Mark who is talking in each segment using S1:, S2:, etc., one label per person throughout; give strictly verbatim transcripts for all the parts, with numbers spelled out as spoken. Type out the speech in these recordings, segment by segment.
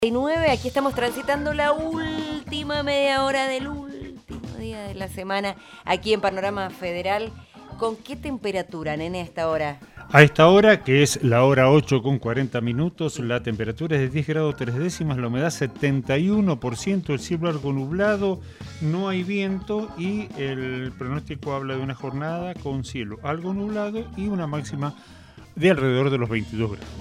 S1: nueve, aquí estamos transitando la última media hora del último día de la semana aquí en Panorama Federal. ¿Con qué temperatura, nene, a esta hora?
S2: A esta hora, que es la hora ocho con cuarenta minutos, la temperatura es de diez grados tres décimas, la humedad setenta y uno por ciento, el cielo algo nublado, no hay viento y el pronóstico habla de una jornada con cielo algo nublado y una máxima de alrededor de los veintidós grados.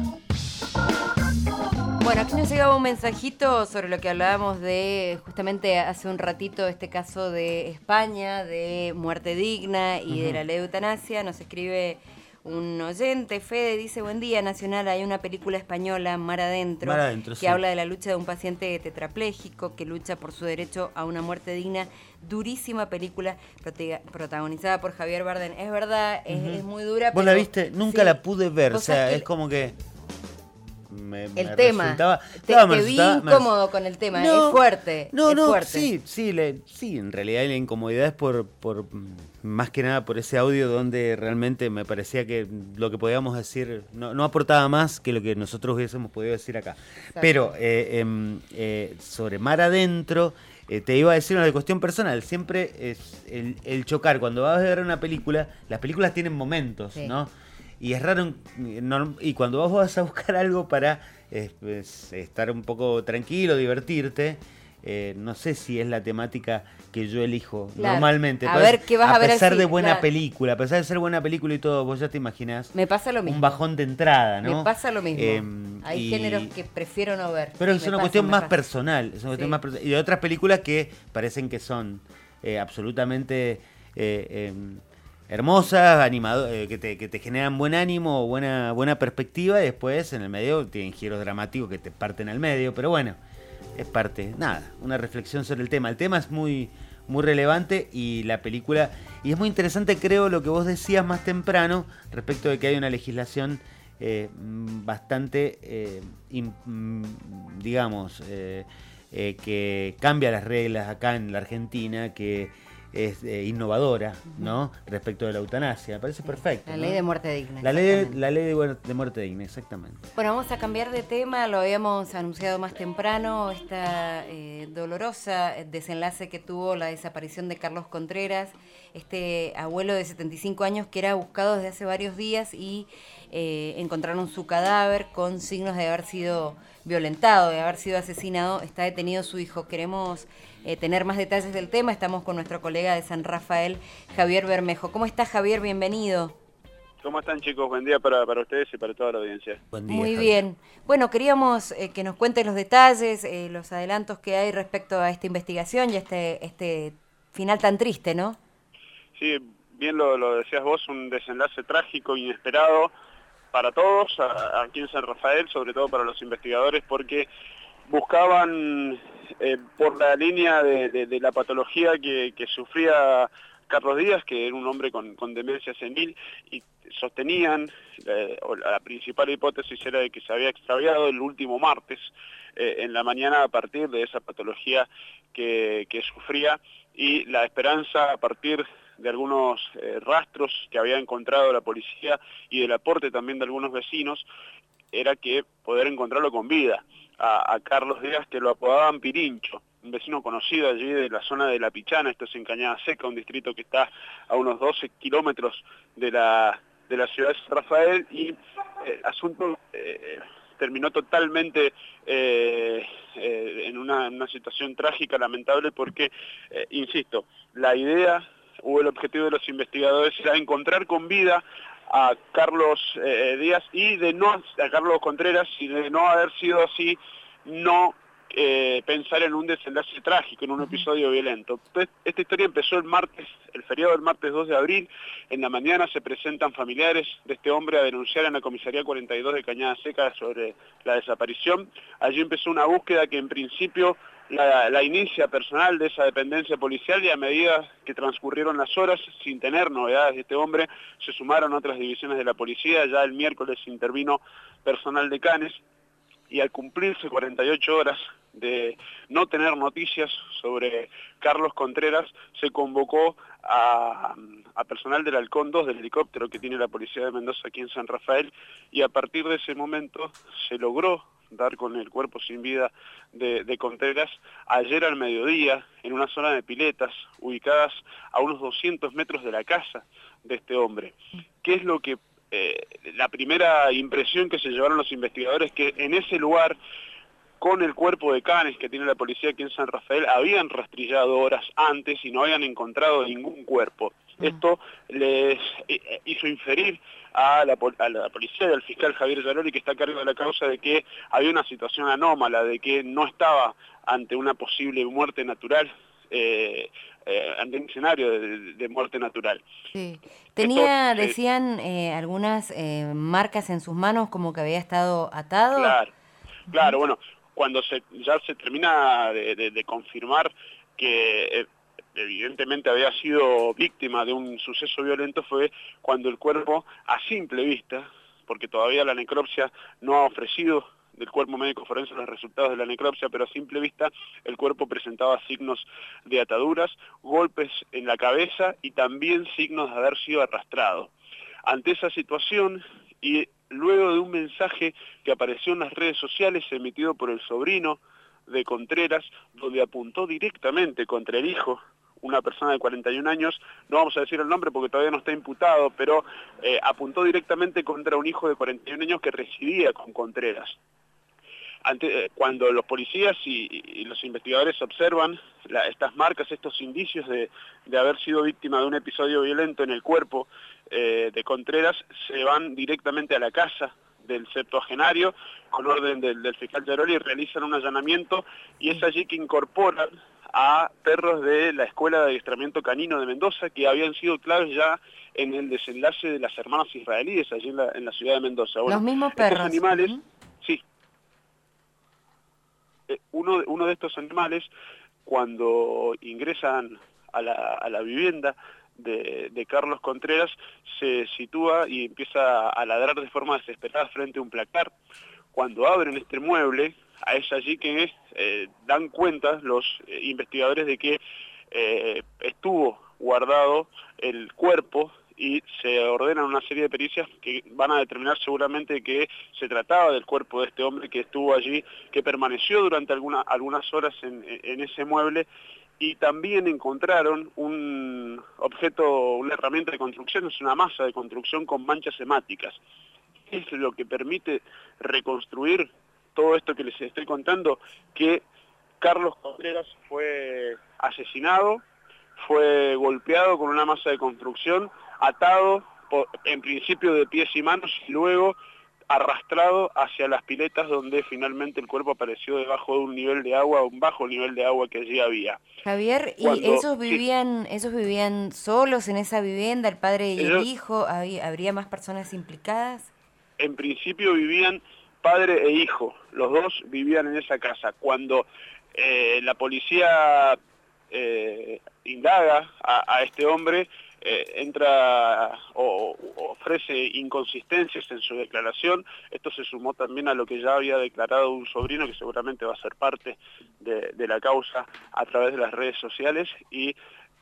S1: Bueno, aquí nos llegaba un mensajito sobre lo que hablábamos de justamente hace un ratito, este caso de España, de muerte digna y uh-huh. de la ley de eutanasia. Nos escribe un oyente, Fede, dice: buen día, Nacional, hay una película española, Mar Adentro,
S3: Mar Adentro
S1: que
S3: sí.
S1: habla de la lucha de un paciente tetrapléjico que lucha por su derecho a una muerte digna. Durísima película, protagonizada por Javier Bardem. Es verdad, uh-huh. es, es muy dura.
S3: ¿Vos
S1: pero,
S3: la viste? Nunca sí. la pude ver, o sea, es como que...
S1: Me, el me tema,
S3: resultaba,
S1: te,
S3: claro,
S1: te vi incómodo me... con el tema, no, es fuerte.
S3: No,
S1: es
S3: no,
S1: fuerte.
S3: sí, sí, le, sí, en realidad la incomodidad es por, por, más que nada por ese audio donde realmente me parecía que lo que podíamos decir no, no aportaba más que lo que nosotros hubiésemos podido decir acá. Exacto. Pero eh, eh, eh, sobre Mar Adentro, eh, te iba a decir una cuestión personal, siempre es el, el chocar, cuando vas a ver una película, las películas tienen momentos, sí. ¿no? Y es raro, y cuando vos vas a buscar algo para eh, pues, estar un poco tranquilo, divertirte, eh, no sé si es la temática que yo elijo claro. normalmente.
S1: A
S3: Entonces,
S1: ver, ¿qué vas a, a ver
S3: pesar
S1: así?
S3: de buena
S1: claro.
S3: película, a pesar de ser buena película y todo, vos ya te imaginás.
S1: Me pasa lo mismo.
S3: Un bajón de entrada, ¿no?
S1: Me pasa lo mismo. Eh, Hay
S3: y...
S1: géneros que prefiero no ver.
S3: Pero
S1: sí,
S3: es una
S1: pasa,
S3: cuestión más
S1: pasa.
S3: personal. Es una cuestión sí. más personal. Y de otras películas que parecen que son eh, absolutamente... Eh, eh, hermosas, animado, eh, que, te, que te generan buen ánimo, buena, buena perspectiva, y después en el medio tienen giros dramáticos que te parten al medio, pero bueno, es parte, nada, una reflexión sobre el tema. El tema es muy, muy relevante y la película, y es muy interesante creo lo que vos decías más temprano respecto de que hay una legislación eh, bastante, eh, in, digamos, eh, eh, que cambia las reglas acá en la Argentina, que es eh, innovadora, ¿no? Respecto de la eutanasia. Me parece perfecto.
S1: La
S3: ¿no?
S1: ley de muerte digna.
S3: La ley, la ley de, de muerte digna, exactamente.
S1: Bueno, vamos a cambiar de tema. Lo habíamos anunciado más temprano. Esta eh, dolorosa desenlace que tuvo la desaparición de Carlos Contreras, este abuelo de setenta y cinco años que era buscado desde hace varios días y eh, encontraron su cadáver con signos de haber sido violentado, de haber sido asesinado. Está detenido su hijo. Queremos eh, tener más detalles del tema. Estamos con nuestro colega de San Rafael, Javier Bermejo. ¿Cómo estás, Javier? Bienvenido.
S4: ¿Cómo están, chicos? Buen día para, para ustedes y para toda la audiencia.
S3: Buen día,
S1: Muy
S3: Javier.
S1: bien. Bueno, queríamos eh, que nos cuentes los detalles, eh, los adelantos que hay respecto a esta investigación y este, este final tan triste, ¿no?
S4: Sí, bien lo, lo decías vos, un desenlace trágico, inesperado para todos, a, aquí en San Rafael, sobre todo para los investigadores, porque buscaban eh, por la línea de, de, de la patología que, que sufría Carlos Díaz, que era un hombre con, con demencia senil, y sostenían, eh, o la principal hipótesis era de que se había extraviado el último martes eh, en la mañana a partir de esa patología que, que sufría, y la esperanza a partir de algunos eh, rastros que había encontrado la policía y del aporte también de algunos vecinos, era que poder encontrarlo con vida a, a Carlos Díaz, que lo apodaban Pirincho, un vecino conocido allí de la zona de La Pichana. Esto es en Cañada Seca, un distrito que está a unos doce kilómetros de la, de la ciudad de San Rafael, y el eh, asunto eh, terminó totalmente eh, eh, en una, una situación trágica, lamentable, porque, eh, insisto, la idea o el objetivo de los investigadores era encontrar con vida a Carlos eh, Díaz y de no, a Carlos Contreras, y de no haber sido así, no eh, pensar en un desenlace trágico, en un episodio violento. Entonces, esta historia empezó el martes, el feriado del martes dos de abril, en la mañana se presentan familiares de este hombre a denunciar en la comisaría cuarenta y dos de Cañada Seca sobre la desaparición. Allí empezó una búsqueda que en principio La, la inicia personal de esa dependencia policial, y a medida que transcurrieron las horas, sin tener novedades de este hombre, se sumaron otras divisiones de la policía. Ya el miércoles intervino personal de Canes, y al cumplirse cuarenta y ocho horas de no tener noticias sobre Carlos Contreras, se convocó a, a personal del Halcón dos, del helicóptero que tiene la policía de Mendoza aquí en San Rafael, y a partir de ese momento se logró dar con el cuerpo sin vida de, de Contreras ayer al mediodía en una zona de piletas ubicadas a unos doscientos metros de la casa de este hombre. ¿Qué es lo que, eh, la primera impresión que se llevaron los investigadores? Que en ese lugar, con el cuerpo de canes que tiene la policía aquí en San Rafael, habían rastrillado horas antes y no habían encontrado ningún cuerpo. Esto les hizo inferir a la, a la policía y al fiscal Javier Yaroli, que está a cargo de la causa, de que había una situación anómala, de que no estaba ante una posible muerte natural, eh, eh, ante un escenario de, de muerte natural.
S1: Sí. Tenía,
S4: Esto,
S1: decían, eh, algunas eh, marcas en sus manos, como que había estado atado.
S4: Claro, claro, bueno, cuando se, ya se termina de, de, de confirmar que eh, evidentemente había sido víctima de un suceso violento, fue cuando el cuerpo, a simple vista, porque todavía la necropsia no ha ofrecido del cuerpo médico forense los resultados de la necropsia, pero a simple vista el cuerpo presentaba signos de ataduras, golpes en la cabeza y también signos de haber sido arrastrado. Ante esa situación, y luego de un mensaje que apareció en las redes sociales emitido por el sobrino de Contreras, donde apuntó directamente contra el hijo, una persona de cuarenta y un años, no vamos a decir el nombre porque todavía no está imputado, pero eh, apuntó directamente contra un hijo de cuarenta y un años que residía con Contreras. Ante, eh, cuando los policías y, y los investigadores observan la, estas marcas, estos indicios de, de haber sido víctima de un episodio violento en el cuerpo eh, de Contreras, se van directamente a la casa del septuagenario con orden del, del fiscal Yaroli y realizan un allanamiento, y es allí que incorporan a perros de la Escuela de Adiestramiento Canino de Mendoza, que habían sido claves ya en el desenlace de las hermanas israelíes allí en la, en la ciudad de Mendoza. Bueno,
S1: los mismos perros.
S4: Estos animales,
S1: uh-huh.
S4: sí, eh, uno, uno de estos animales, cuando ingresan a la, a la vivienda de, de Carlos Contreras, se sitúa y empieza a ladrar de forma desesperada frente a un placar. Cuando abren este mueble, es allí que eh, dan cuenta los eh, investigadores de que eh, estuvo guardado el cuerpo, y se ordenan una serie de pericias que van a determinar seguramente que se trataba del cuerpo de este hombre que estuvo allí, que permaneció durante alguna, algunas horas en, en ese mueble. Y también encontraron un objeto, una herramienta de construcción, es una masa de construcción con manchas hemáticas. Es lo que permite reconstruir todo esto que les estoy contando, que Carlos Contreras fue asesinado, fue golpeado con una masa de construcción, atado por, en principio de pies y manos, y luego arrastrado hacia las piletas, donde finalmente el cuerpo apareció debajo de un nivel de agua, un bajo nivel de agua que allí había.
S1: Javier, ¿y
S4: Cuando,
S1: esos vivían sí. esos vivían solos en esa vivienda, el padre y Ellos, el hijo? ¿Habría más personas implicadas?
S4: En principio vivían padre e hijo, los dos vivían en esa casa. Cuando eh, la policía eh, indaga a, a este hombre, eh, entra o, o ofrece inconsistencias en su declaración. Esto se sumó también a lo que ya había declarado un sobrino, que seguramente va a ser parte de, de la causa a través de las redes sociales, y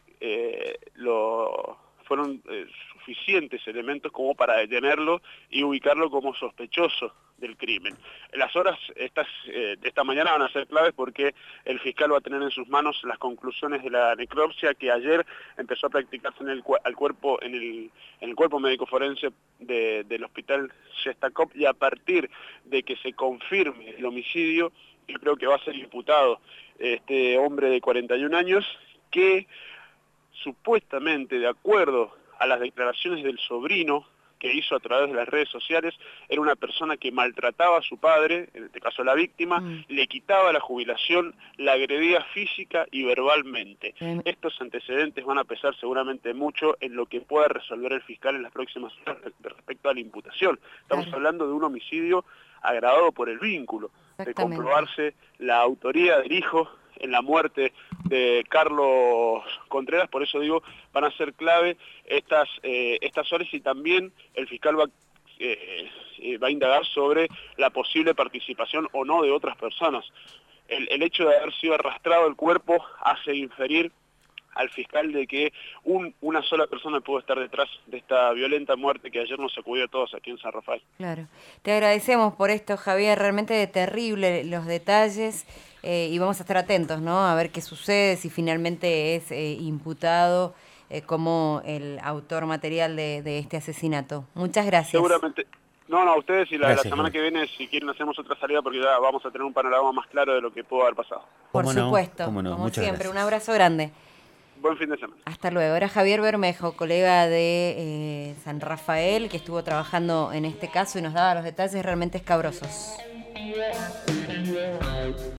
S4: eh, lo... fueron eh, suficientes elementos como para detenerlo y ubicarlo como sospechoso del crimen. Las horas estas, eh, de esta mañana van a ser claves porque el fiscal va a tener en sus manos las conclusiones de la necropsia que ayer empezó a practicarse en el, al cuerpo, en, el, en el cuerpo médico forense de, del hospital Shestakov, y a partir de que se confirme el homicidio, yo creo que va a ser imputado este hombre de cuarenta y un años que supuestamente, de acuerdo a las declaraciones del sobrino que hizo a través de las redes sociales, era una persona que maltrataba a su padre, en este caso la víctima, mm. le quitaba la jubilación, la agredía física y verbalmente. Mm. Estos antecedentes van a pesar seguramente mucho en lo que pueda resolver el fiscal en las próximas horas respecto a la imputación. Estamos claro. hablando de un homicidio agravado por el vínculo, de comprobarse la autoría del hijo en la muerte de Carlos Contreras. Por eso digo, van a ser clave estas, eh, estas horas, y también el fiscal va, eh, va a indagar sobre la posible participación o no de otras personas. El, el hecho de haber sido arrastrado el cuerpo hace inferir al fiscal de que un, una sola persona pudo estar detrás de esta violenta muerte que ayer nos sacudió a todos aquí en San Rafael.
S1: Claro. Te agradecemos por esto, Javier, realmente terrible los detalles eh, y vamos a estar atentos, ¿no? A ver qué sucede, si finalmente es eh, imputado eh, como el autor material de, de este asesinato. Muchas gracias.
S4: Seguramente. No, no, a ustedes y la,
S3: Gracias,
S4: la semana
S3: Javier.
S4: que viene, si quieren, hacemos otra salida porque ya vamos a tener un panorama más claro de lo que pudo haber pasado.
S1: Por
S3: ¿Cómo no?
S1: supuesto,
S3: ¿Cómo no?
S1: como
S3: Muchas
S1: siempre,
S3: gracias.
S1: un abrazo grande.
S4: Buen fin de semana.
S1: Hasta luego. Era Javier Bermejo, colega de eh, San Rafael, que estuvo trabajando en este caso y nos daba los detalles realmente escabrosos.